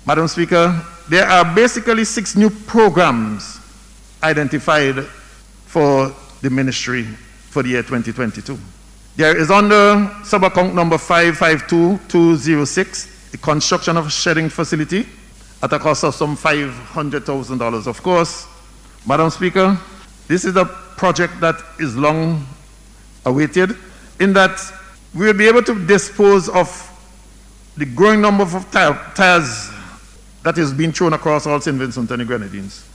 Madam Speaker, there are basically 6 new programs identified for the ministry for the year 2022. There is under sub-account number 552206, the construction of a shedding facility at a cost of some $500,000. Of course, Madam Speaker, this is a project that is long awaited, in that we will be able to dispose of the growing number of tires that is being thrown across all St. Vincent and the Grenadines.